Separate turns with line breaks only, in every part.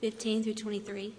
15 through 23.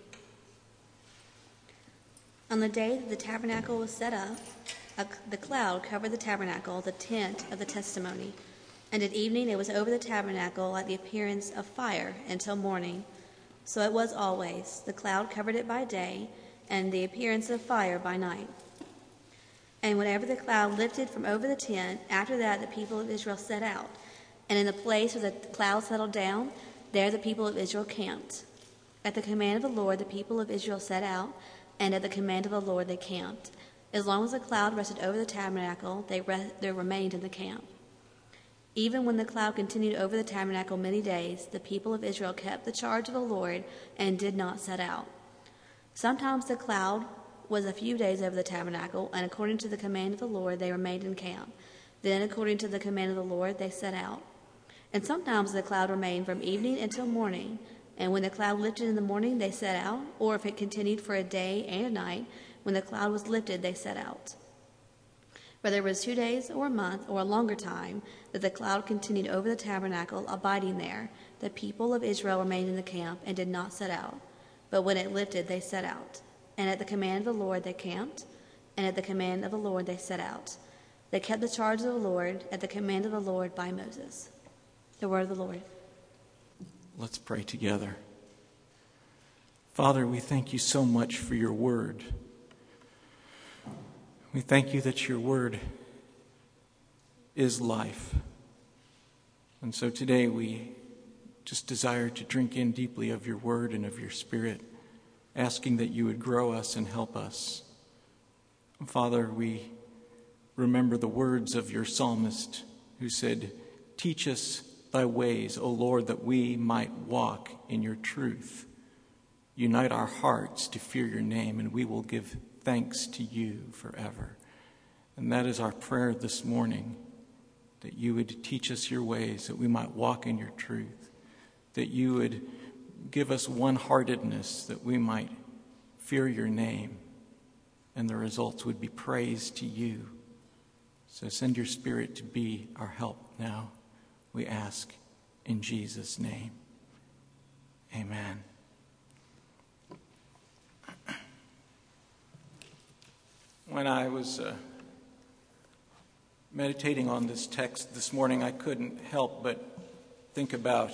On the day that the tabernacle was set up, the cloud covered the tabernacle, the tent of the testimony. And at evening it was over the tabernacle like the appearance of fire until morning. So it was always. The cloud covered it by day, and the appearance of fire by night. And whenever the cloud lifted from over the tent, after that the people of Israel set out. And in the place where the cloud settled down, there the people of Israel camped. At the command of the Lord, the people of Israel set out, and at the command of the Lord they camped. As long as the cloud rested over the tabernacle, they remained in the camp. Even when the cloud continued over the tabernacle many days, the people of Israel kept the charge of the Lord and did not set out. Sometimes the cloud was a few days over the tabernacle, and according to the command of the Lord they remained in camp. Then according to the command of the Lord they set out. And sometimes the cloud remained from evening until morning, and when the cloud lifted in the morning they set out, or if it continued for a day and a night, when the cloud was lifted they set out. Whether it was 2 days or a month or a longer time that the cloud continued over the tabernacle, abiding there, the people of Israel remained in the camp and did not set out. But when it lifted, they set out. And at the command of the Lord they camped, and at the command of the Lord they set out. They kept the charge of the Lord at the command of the Lord by Moses. The word of the Lord.
Let's pray together. Father, we thank you so much for your word. We thank you that your word is life. And so today we just desire to drink in deeply of your word and of your spirit, asking that you would grow us and help us. Father, we remember the words of your psalmist who said, "Teach us thy ways, O Lord, that we might walk in your truth. Unite our hearts to fear your name, and we will give thanks to you forever." And that is our prayer this morning, that you would teach us your ways, that we might walk in your truth, that you would give us one-heartedness, that we might fear your name, and the results would be praise to you. So send your Spirit to be our help now, we ask in Jesus' name. Amen. When I was meditating on this text this morning, I couldn't help but think about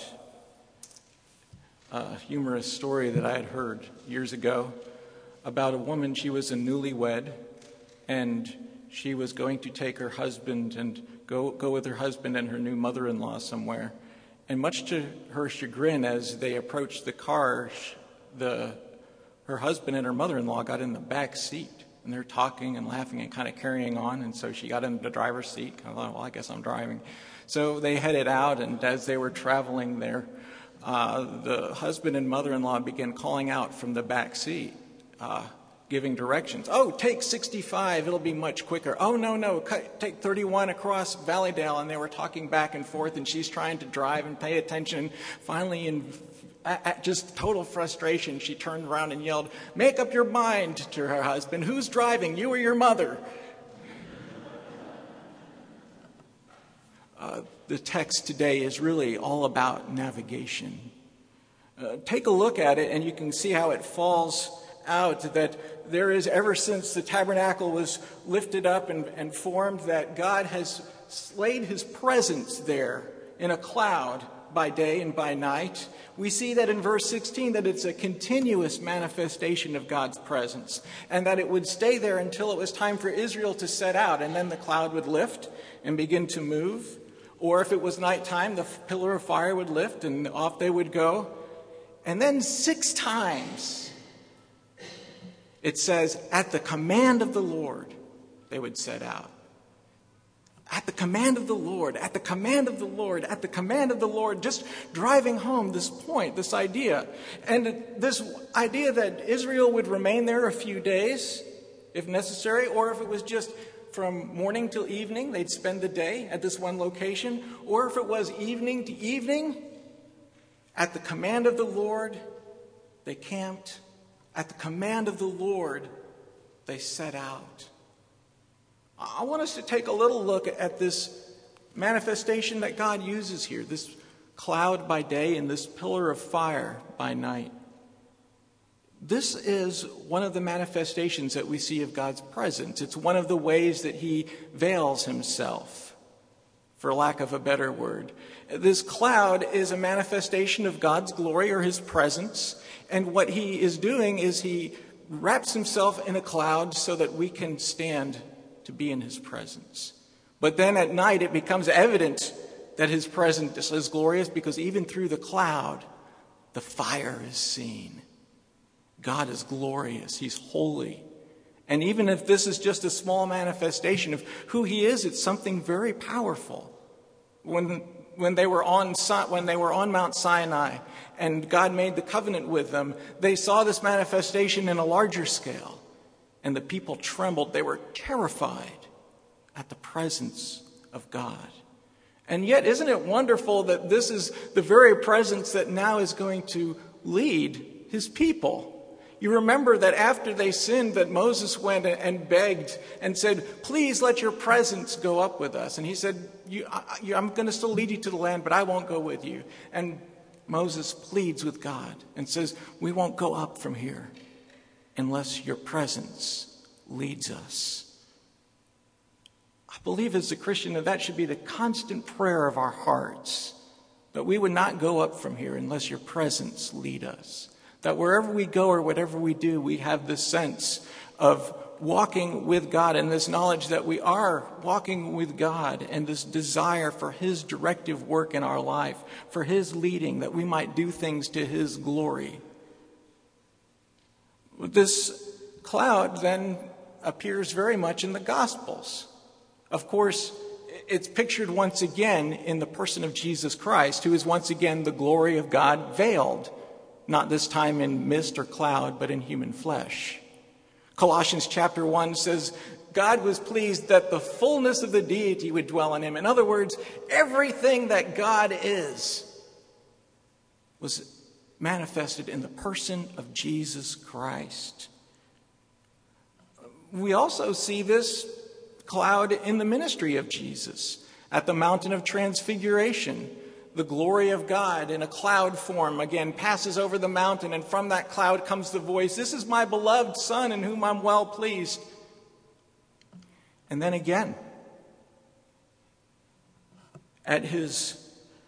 a humorous story that I had heard years ago about a woman. She was a newlywed, and she was going to take her husband and go with her husband and her new mother-in-law somewhere. And much to her chagrin, as they approached the car, her husband and her mother-in-law got in the back seat. And they're talking and laughing and kind of carrying on. And so she got into the driver's seat. I thought, well, I guess I'm driving. So they headed out, and as they were traveling there, the husband and mother-in-law began calling out from the back seat, giving directions. "Oh, take 65, it'll be much quicker. Oh, no, take 31 across Valleydale." And they were talking back and forth, and she's trying to drive and pay attention. Finally, in just total frustration, she turned around and yelled, "Make up your mind," to her husband. "Who's driving, you or your mother?" The text today is really all about navigation. Take a look at it, and you can see how it falls out that there is, ever since the tabernacle was lifted up and formed, that God has laid his presence there in a cloud by day and by night. We see that in verse 16, that it's a continuous manifestation of God's presence, and that it would stay there until it was time for Israel to set out, and then the cloud would lift and begin to move. Or if it was nighttime, the pillar of fire would lift and off they would go. And then 6 times it says, at the command of the Lord, they would set out. At the command of the Lord, at the command of the Lord, at the command of the Lord, just driving home this point, this idea. And this idea that Israel would remain there a few days, if necessary, or if it was just from morning till evening, they'd spend the day at this one location, or if it was evening to evening, at the command of the Lord, they camped. At the command of the Lord, they set out. I want us to take a little look at this manifestation that God uses here, this cloud by day and this pillar of fire by night. This is one of the manifestations that we see of God's presence. It's one of the ways that he veils himself, for lack of a better word. This cloud is a manifestation of God's glory or his presence. And what he is doing is he wraps himself in a cloud so that we can stand to be in his presence. But then at night it becomes evident that his presence is glorious, because even through the cloud, the fire is seen. God is glorious. He's holy. And even if this is just a small manifestation of who he is, it's something very powerful. When they were on Mount Sinai and God made the covenant with them, they saw this manifestation in a larger scale. And the people trembled. They were terrified at the presence of God. And yet, isn't it wonderful that this is the very presence that now is going to lead his people? You remember that after they sinned, that Moses went and begged and said, please let your presence go up with us. And he said, I'm going to still lead you to the land, but I won't go with you. And Moses pleads with God and says, we won't go up from here unless your presence leads us. I believe as a Christian that should be the constant prayer of our hearts, that we would not go up from here unless your presence lead us. That wherever we go or whatever we do, we have this sense of walking with God and this knowledge that we are walking with God, and this desire for his directive work in our life, for his leading, that we might do things to his glory. This cloud then appears very much in the Gospels. Of course, it's pictured once again in the person of Jesus Christ, who is once again the glory of God veiled, not this time in mist or cloud, but in human flesh. Colossians chapter 1 says, God was pleased that the fullness of the deity would dwell in him. In other words, everything that God is was manifested in the person of Jesus Christ. We also see this cloud in the ministry of Jesus. At the mountain of transfiguration, the glory of God in a cloud form again passes over the mountain, and from that cloud comes the voice, this is my beloved Son in whom I'm well pleased. And then again, at his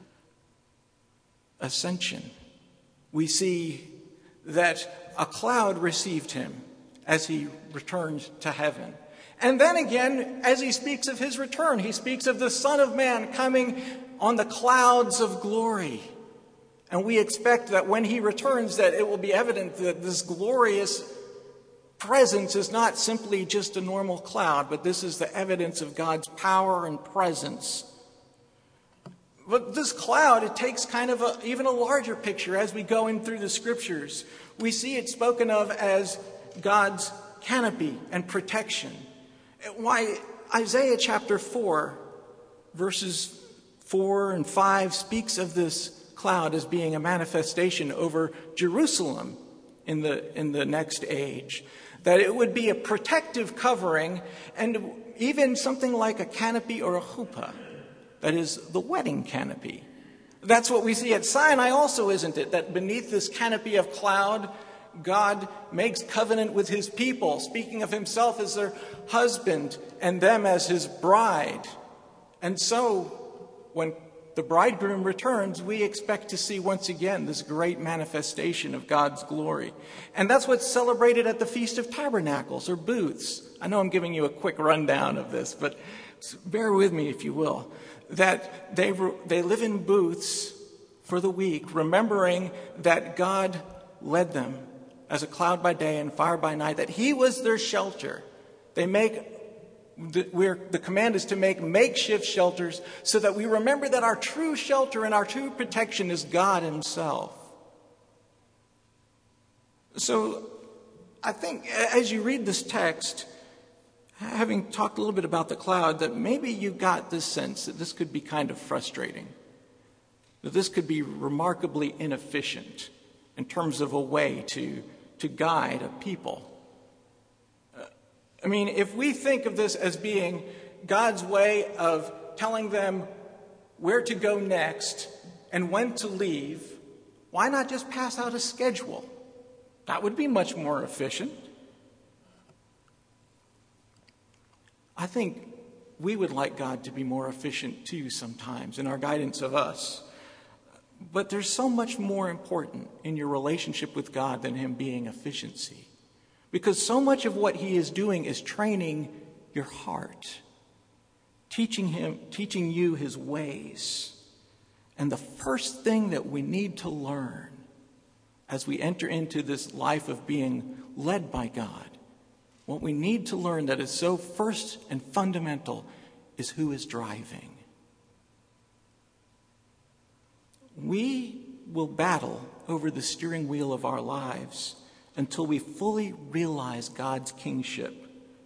ascension, we see that a cloud received him as he returned to heaven. And then again, as he speaks of his return, he speaks of the Son of Man coming on the clouds of glory. And we expect that when he returns, that it will be evident that this glorious presence is not simply just a normal cloud, but this is the evidence of God's power and presence. But this cloud, it takes kind of even a larger picture as we go in through the scriptures. We see it spoken of as God's canopy and protection. Why, Isaiah chapter 4, verses 4 and 5 speaks of this cloud as being a manifestation over Jerusalem in the next age. That it would be a protective covering, and even something like a canopy or a chuppah. That is the wedding canopy. That's what we see at Sinai also, isn't it? That beneath this canopy of cloud, God makes covenant with his people, speaking of himself as their husband and them as his bride. And so, when the bridegroom returns, we expect to see once again this great manifestation of God's glory. And that's what's celebrated at the Feast of Tabernacles, or booths. I know I'm giving you a quick rundown of this, but bear with me if you will. That they live in booths for the week, remembering that God led them as a cloud by day and fire by night, that he was their shelter. The command is to make makeshift shelters so that we remember that our true shelter and our true protection is God himself. So I think as you read this text, having talked a little bit about the cloud, that maybe you got this sense that this could be kind of frustrating, that this could be remarkably inefficient in terms of a way to guide a people. I mean, if we think of this as being God's way of telling them where to go next and when to leave, why not just pass out a schedule? That would be much more efficient. I think we would like God to be more efficient too sometimes in our guidance of us. But there's so much more important in your relationship with God than him being efficiency. Because so much of what he is doing is training your heart, teaching you his ways. And the first thing that we need to learn as we enter into this life of being led by God, what we need to learn that is so first and fundamental is who is driving. We will battle over the steering wheel of our lives until we fully realize God's kingship.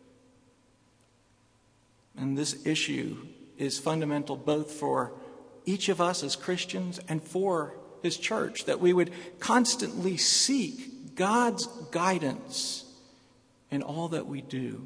And this issue is fundamental both for each of us as Christians and for his church, that we would constantly seek God's guidance in all that we do.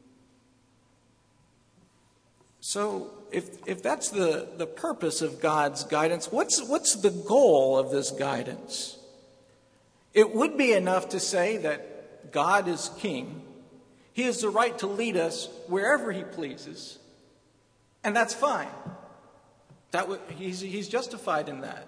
So if that's the purpose of God's guidance, what's the goal of this guidance? It would be enough to say that God is king. He has the right to lead us wherever he pleases. And that's fine. He's justified in that.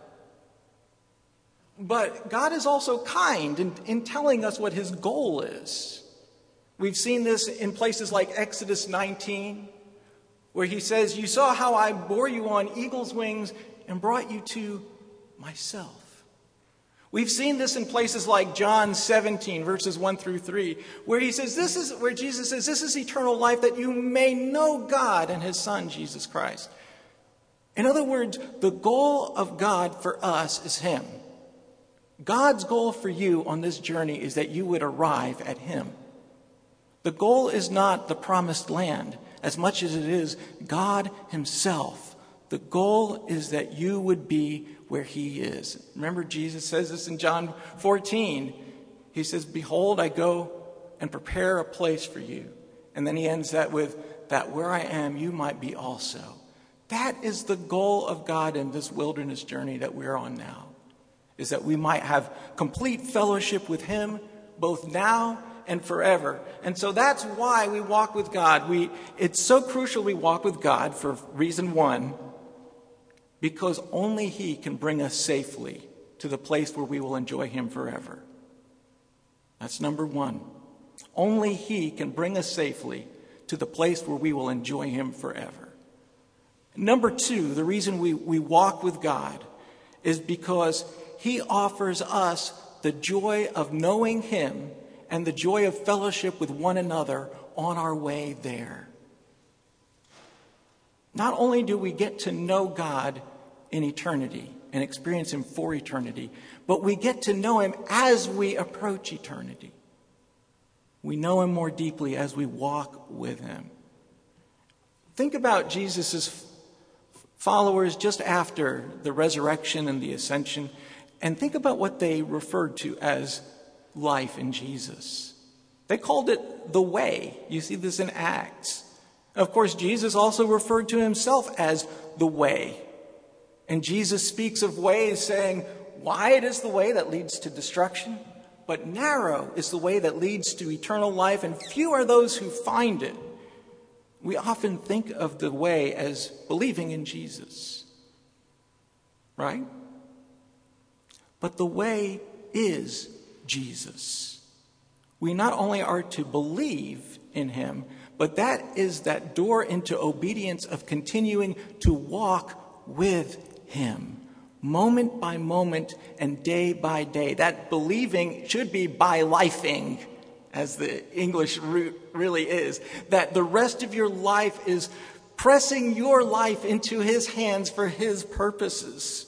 But God is also kind in telling us what his goal is. We've seen this in places like Exodus 19, where he says, "You saw how I bore you on eagle's wings and brought you to myself." We've seen this in places like John 17, verses 1 through 3, where Jesus says, "This is eternal life, that you may know God and his Son, Jesus Christ." In other words, the goal of God for us is him. God's goal for you on this journey is that you would arrive at him. The goal is not the promised land as much as it is God himself. The goal is that you would be where he is. Remember, Jesus says this in John 14. He says, "Behold, I go and prepare a place for you." And then he ends that with, "That where I am, you might be also." That is the goal of God in this wilderness journey that we're on now, is that we might have complete fellowship with him both now and forever. And so that's why we walk with God. It's so crucial we walk with God for reason one, because only he can bring us safely to the place where we will enjoy him forever. That's number one. Only he can bring us safely to the place where we will enjoy him forever. Number two, the reason we walk with God is because he offers us the joy of knowing him and the joy of fellowship with one another on our way there. Not only do we get to know God in eternity and experience him for eternity, but we get to know him as we approach eternity. We know him more deeply as we walk with him. Think about Jesus' followers just after the resurrection and the ascension, and think about what they referred to as life in Jesus. They called it the way. You see this in Acts. Of course, Jesus also referred to himself as the way. And Jesus speaks of ways, saying, "Wide is the way that leads to destruction, but narrow is the way that leads to eternal life, and few are those who find it." We often think of the way as believing in Jesus, right? But the way is Jesus. We not only are to believe in him, but that is that door into obedience of continuing to walk with him, moment by moment and day by day. That believing should be by lifing, as the English root really is. That the rest of your life is pressing your life into his hands for his purposes.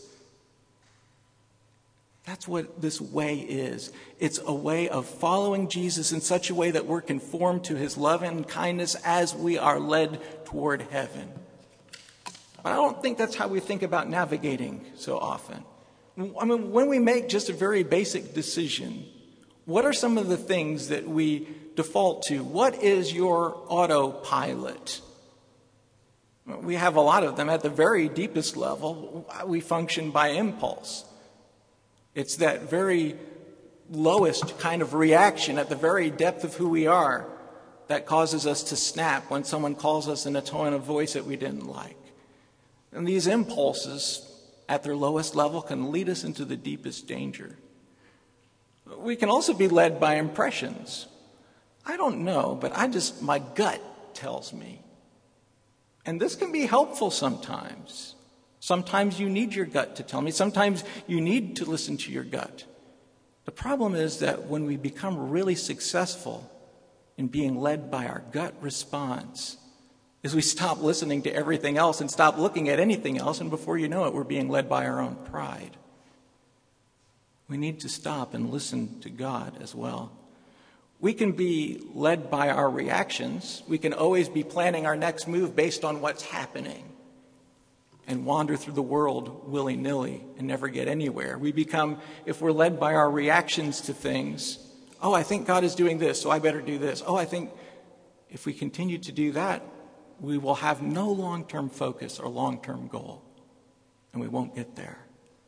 That's what this way is. It's a way of following Jesus in such a way that we're conformed to his love and kindness as we are led toward heaven. But I don't think that's how we think about navigating so often. I mean, when we make just a very basic decision, what are some of the things that we default to? What is your autopilot? We have a lot of them. At the very deepest level, we function by impulse. It's that very lowest kind of reaction at the very depth of who we are that causes us to snap when someone calls us in a tone of voice that we didn't like. And these impulses at their lowest level can lead us into the deepest danger. We can also be led by impressions. I don't know, but my gut tells me. And this can be helpful sometimes. Sometimes you need your gut to tell me. Sometimes you need to listen to your gut. The problem is that when we become really successful in being led by our gut response, is we stop listening to everything else and stop looking at anything else, and before you know it, we're being led by our own pride. We need to stop and listen to God as well. We can be led by our reactions. We can always be planning our next move based on what's happening and wander through the world willy-nilly and never get anywhere. We become, if we're led by our reactions to things, oh, I think God is doing this, so I better do this. Oh, I think if we continue to do that, we will have no long-term focus or long-term goal, and we won't get there.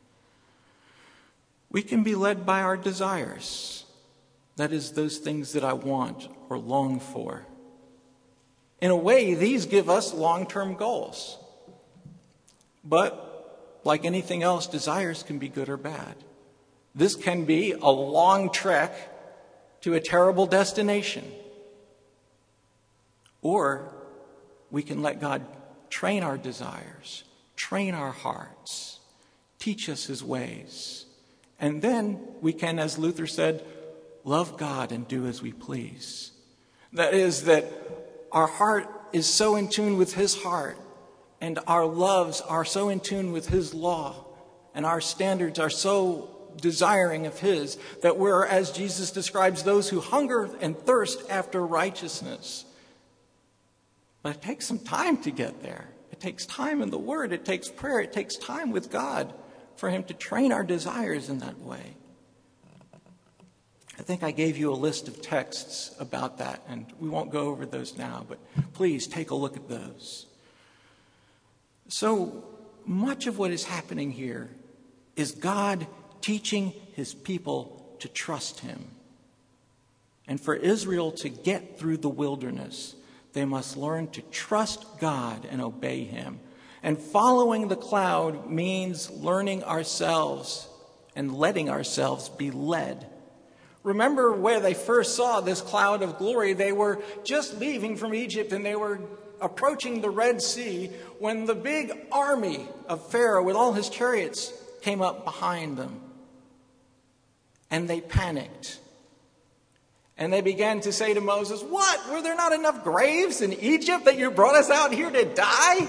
We can be led by our desires. That is, those things that I want or long for. In a way, these give us long-term goals. But, like anything else, desires can be good or bad. This can be a long trek to a terrible destination. Or we can let God train our desires, train our hearts, teach us his ways. And then we can, as Luther said, love God and do as we please. That is, that our heart is so in tune with his heart, and our loves are so in tune with his law, and our standards are so desiring of his, that we're, as Jesus describes, those who hunger and thirst after righteousness. But it takes some time to get there. It takes time in the Word. It takes prayer. It takes time with God for him to train our desires in that way. I think I gave you a list of texts about that, and we won't go over those now, but please take a look at those. So much of what is happening here is God teaching his people to trust him. And for Israel to get through the wilderness, they must learn to trust God and obey him. And following the cloud means learning ourselves and letting ourselves be led. Remember where they first saw this cloud of glory. They were just leaving from Egypt and they were approaching the Red Sea when the big army of Pharaoh with all his chariots came up behind them. And they panicked. And they began to say to Moses, "What? Were there not enough graves in Egypt that you brought us out here to die?"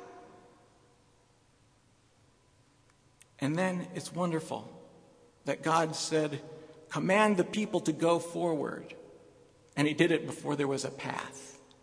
And then it's wonderful that God said, "Command the people to go forward." And he did it before there was a path.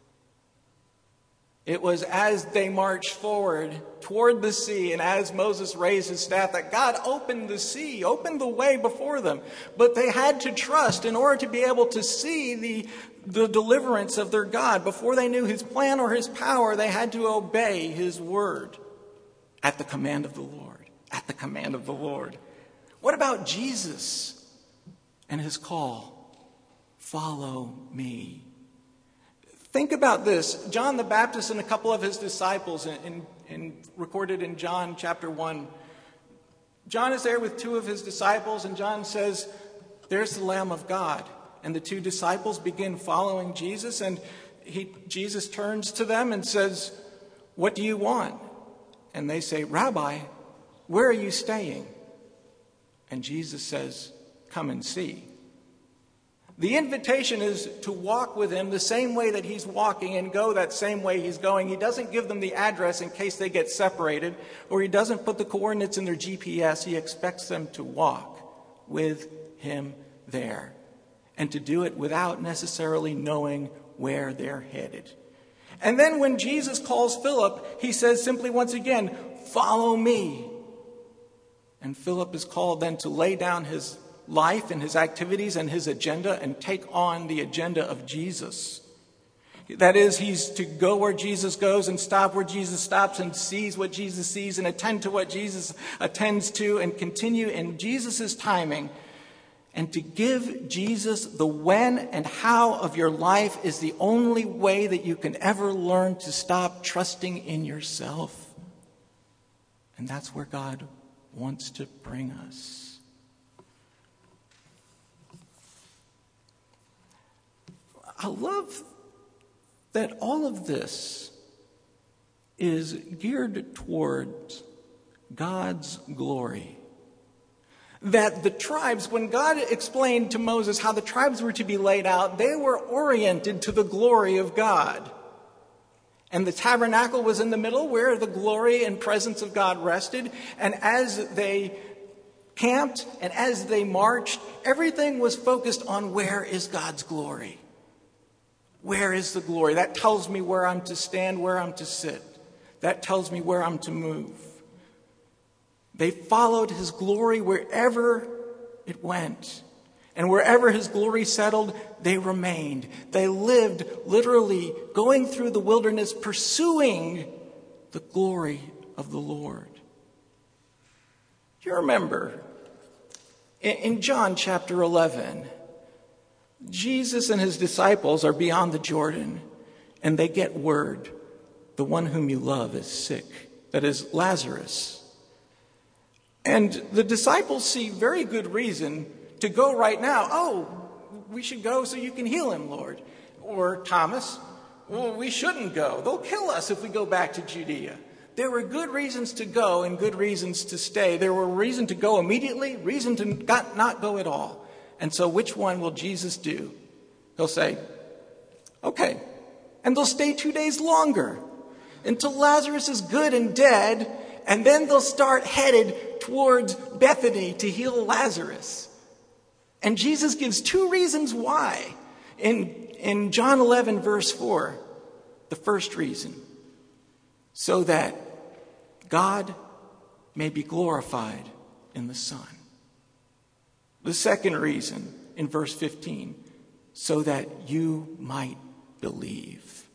It was as they marched forward toward the sea, and as Moses raised his staff, that God opened the sea, opened the way before them. But they had to trust in order to be able to see the deliverance of their God. Before they knew his plan or his power, they had to obey his word at the command of the Lord. At the command of the Lord. What about Jesus and his call? Follow me. Think about this. John the Baptist and a couple of his disciples, recorded in John chapter 1. John is there with two of his disciples, and John says, "There's the Lamb of God." And the two disciples begin following Jesus, and Jesus turns to them and says, "What do you want?" And they say, "Rabbi, where are you staying?" And Jesus says, "Come and see." The invitation is to walk with him the same way that he's walking and go that same way he's going. He doesn't give them the address in case they get separated, or he doesn't put the coordinates in their GPS. He expects them to walk with him there and to do it without necessarily knowing where they're headed. And then when Jesus calls Philip, he says simply once again, "Follow me." And Philip is called then to lay down his life and his activities and his agenda and take on the agenda of Jesus. That is, he's to go where Jesus goes and stop where Jesus stops and sees what Jesus sees and attend to what Jesus attends to and continue in Jesus' timing And to give Jesus the when and how of your life is the only way that you can ever learn to stop trusting in yourself. And that's where God wants to bring us. I love that all of this is geared towards God's glory. That the tribes, when God explained to Moses how the tribes were to be laid out, they were oriented to the glory of God. And the tabernacle was in the middle where the glory and presence of God rested. And as they camped and as they marched, everything was focused on where is God's glory. Where is the glory? That tells me where I'm to stand, where I'm to sit. That tells me where I'm to move. They followed his glory wherever it went. And wherever his glory settled, they remained. They lived literally going through the wilderness, pursuing the glory of the Lord. You remember, in John chapter 11, Jesus and his disciples are beyond the Jordan, and they get word, the one whom you love is sick, that is Lazarus. And the disciples see very good reason to go right now. Oh, we should go so you can heal him, Lord. Or Thomas, well, we shouldn't go. They'll kill us if we go back to Judea. There were good reasons to go and good reasons to stay. There were reason to go immediately, reason to not go at all. And so which one will Jesus do? He'll say, okay. And they'll stay 2 days longer until Lazarus is good and dead. And then they'll start headed towards Bethany to heal Lazarus. And Jesus gives 2 reasons why. In John 11, verse 4, the first reason, so that God may be glorified in the Son. The second reason, in verse 15, so that you might believe.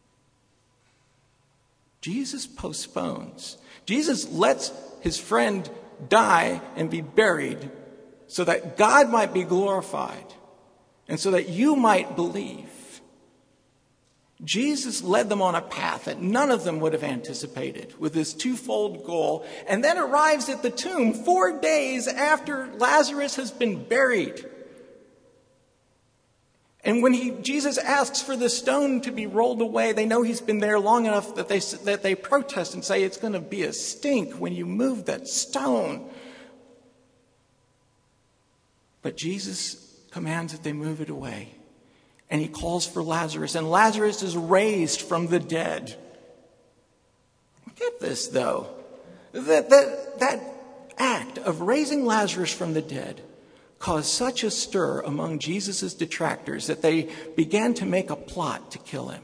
Jesus postpones. Jesus lets his friend die and be buried so that God might be glorified and so that you might believe. Jesus led them on a path that none of them would have anticipated with this twofold goal, and then arrives at the tomb 4 days after Lazarus has been buried. And when Jesus asks for the stone to be rolled away, they know he's been there long enough that they protest and say it's going to be a stink when you move that stone. But Jesus commands that they move it away. And he calls for Lazarus, and Lazarus is raised from the dead. Get this, though. That act of raising Lazarus from the dead caused such a stir among Jesus' detractors that they began to make a plot to kill him.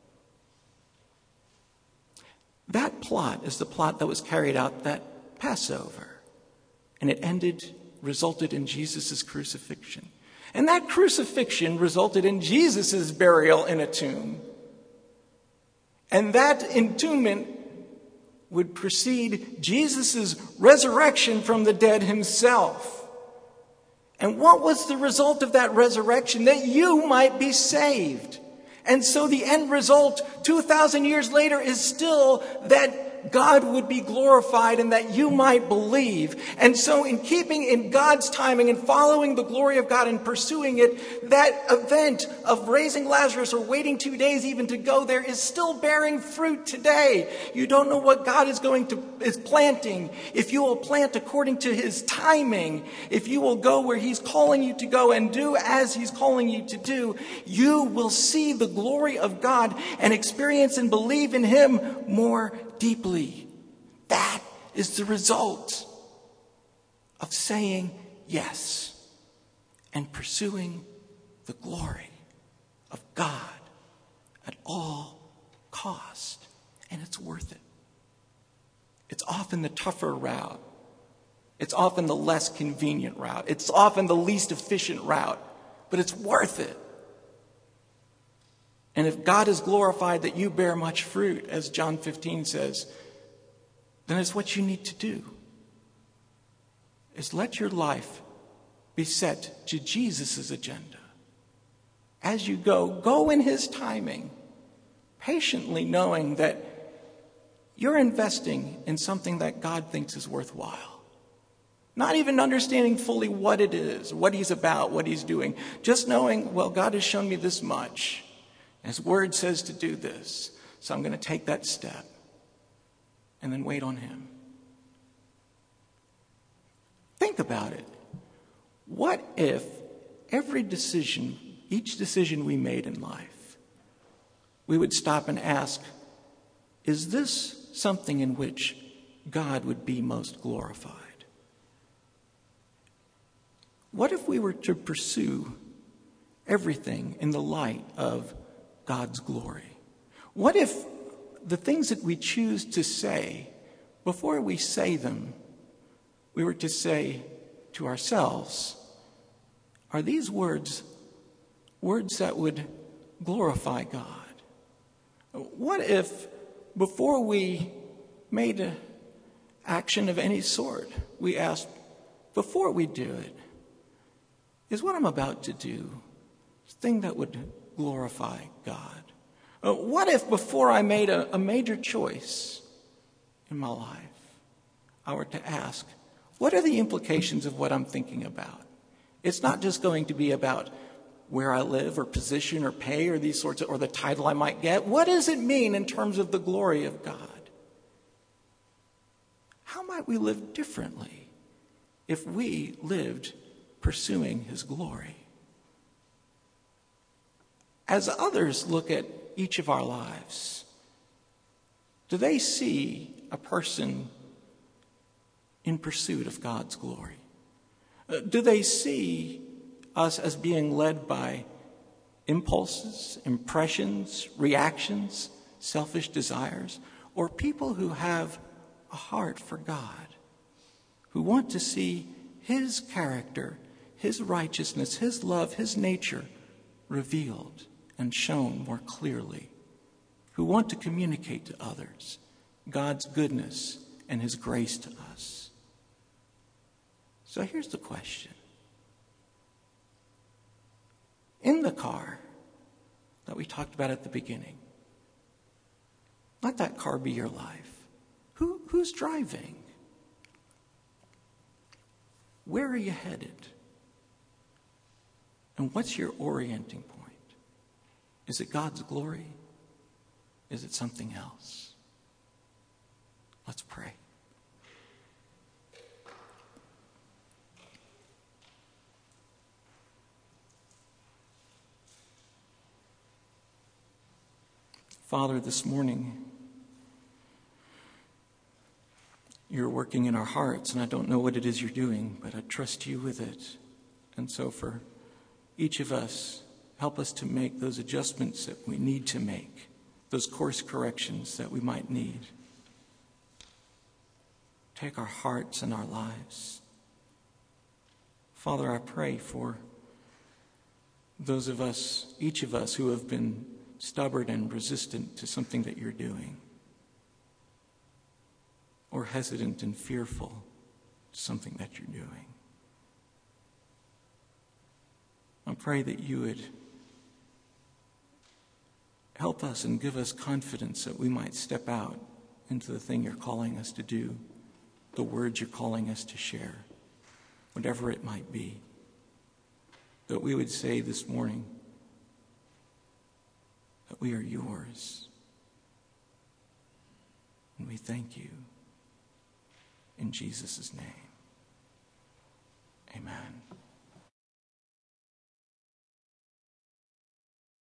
That plot is the plot that was carried out that Passover. And it resulted in Jesus' crucifixion. And that crucifixion resulted in Jesus' burial in a tomb. And that entombment would precede Jesus' resurrection from the dead himself. And what was the result of that resurrection? That you might be saved. And so the end result 2,000 years later is still that God would be glorified and that you might believe. And so in keeping in God's timing and following the glory of God and pursuing it, that event of raising Lazarus or waiting 2 days even to go there is still bearing fruit today. You don't know what God is planting. If you will plant according to his timing, if you will go where he's calling you to go and do as he's calling you to do, you will see the glory of God and experience and believe in him more deeply. That is the result of saying yes and pursuing the glory of God at all cost. And it's worth it. It's often the tougher route. It's often the less convenient route. It's often the least efficient route. But it's worth it. And if God is glorified that you bear much fruit, as John 15 says, then it's what you need to do. Is let your life be set to Jesus' agenda. As you go in his timing, patiently knowing that you're investing in something that God thinks is worthwhile. Not even understanding fully what it is, what he's about, what he's doing. Just knowing, well, God has shown me this much. His word says to do this. So I'm going to take that step and then wait on him. Think about it. What if each decision we made in life, we would stop and ask, is this something in which God would be most glorified? What if we were to pursue everything in the light of God's glory? What if the things that we choose to say, before we say them, we were to say to ourselves, are these words that would glorify God? What if before we made an action of any sort, we asked, before we do it, is what I'm about to do a thing that would glorify God? What if before I made a major choice in my life, I were to ask, what are the implications of what I'm thinking about? It's not just going to be about where I live or position or pay or these sorts of, or the title I might get. What does it mean in terms of the glory of God? How might we live differently if we lived pursuing his glory? As others look at each of our lives, do they see a person in pursuit of God's glory? Do they see us as being led by impulses, impressions, reactions, selfish desires, or people who have a heart for God, who want to see his character, his righteousness, his love, his nature revealed and shown more clearly, who want to communicate to others God's goodness and his grace to us? So here's the question. In the car that we talked about at the beginning, let that car be your life. Who's driving? Where are you headed? And what's your orienting point? Is it God's glory? Is it something else? Let's pray. Father, this morning, you're working in our hearts, and I don't know what it is you're doing, but I trust you with it. And so for each of us, help us to make those adjustments that we need to make, those course corrections that we might need. Take our hearts and our lives. Father, I pray for those of us, each of us, who have been stubborn and resistant to something that you're doing, or hesitant and fearful to something that you're doing. I pray that you would help us and give us confidence that we might step out into the thing you're calling us to do, the words you're calling us to share, whatever it might be. That we would say this morning that we are yours. And we thank you in Jesus' name.